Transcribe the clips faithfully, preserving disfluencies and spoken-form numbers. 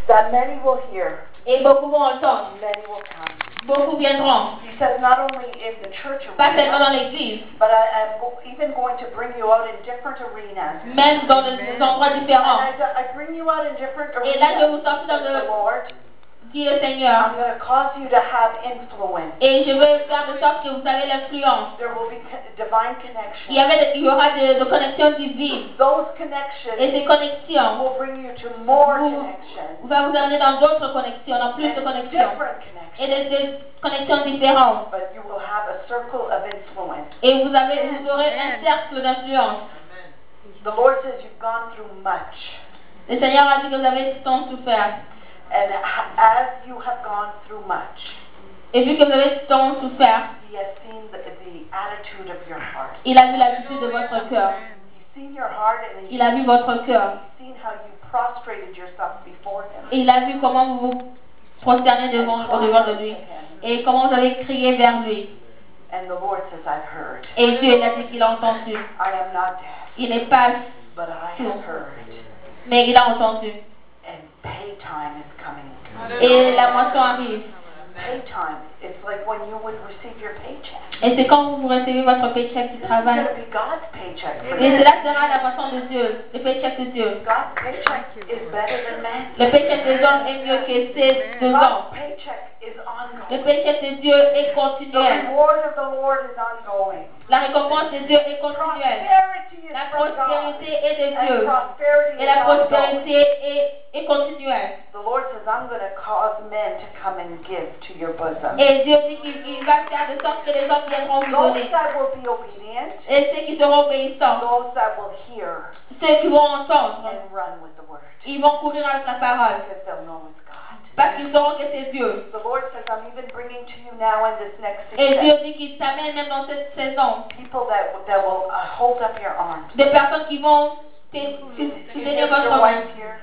that many will hear, et beaucoup vont entendre, many will come. beaucoup viendront, He says not only in the church pas seulement dans arena, l'église, but I am go- even going to bring you out in different arenas. même dans des endroits And différents. I, I bring you out in different Et là, je vais vous arenas, sortir dans says the le, Lord. dit le Seigneur, I'm going to cause you to have influence. et je vais faire de sorte que vous avez l'influence. There will be co- divine Il y, connection. avait, il y aura de, de connexions divines, Those et connections ces connexions will bring you to more vous, connections va vous amener dans d'autres connexions, dans plus de and connexions, different et connections. des, des connexions différentes. But you will have a circle of influence. Et vous, avez, vous aurez un cercle d'influence. The Lord says you've gone through much. Le Seigneur a dit que vous avez tant souffert. And ha- as you have gone through much, Et vu que vous avez tant souffert, He has seen the, the attitude of your heart. il a vu l'attitude de votre cœur. He's seen your heart and he's, Il a vu votre cœur. he's seen how you prostrated yourself before Him. Et il a vu comment vous vous prosternez devant, au devant de lui. Et comment vous avez crié vers lui. And the Lord says, I've heard. Et Dieu il a dit qu'il a entendu. I am not deaf, Il n'est pas but I sourd, have heard. mais il a entendu. And pay time is coming. Et la moisson arrive. Pay time. It's like when you would receive your paycheck. Et c'est quand vous recevez votre paycheck du This is travail. going to be God's paycheck for Et you. cela sera la moisson de Dieu, le paycheck de Dieu. God's paycheck is better than man's. Le paycheck des hommes est mieux que ceux des God's hommes. paycheck is Le ongoing. paycheck de Dieu est The continuel. reward of the Lord is ongoing. La récompense de Dieu est continuelle. Prosperity is La from God. prospérité est de And Dieu. prosperity Et is la ongoing. prospérité est, est continuelle. The Lord says, I'm going to cause men to come and give to your bosom. Et Dieu dit qu'il il va faire de sorte que les hommes viendront vous Those donner. that will be obedient, Et ceux qui seront obéissants, those that will hear ceux qui vont entendre, and run with the word. ils vont courir avec la parole. Because they'll know it's God. Parce qu'ils sauront que c'est Dieu. The Lord says, I'm even bringing to you now in this next Et season Dieu dit qu'il t'amène même dans cette saison people that, that will uh, hold up your arms. des personnes qui vont te- Can you soutenir get votre your main. wife here?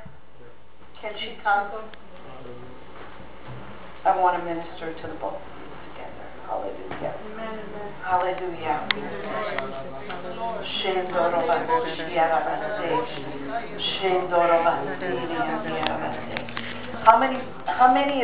Can she come? I want to minister to the both of you together. Hallelujah. Hallelujah. How many, how many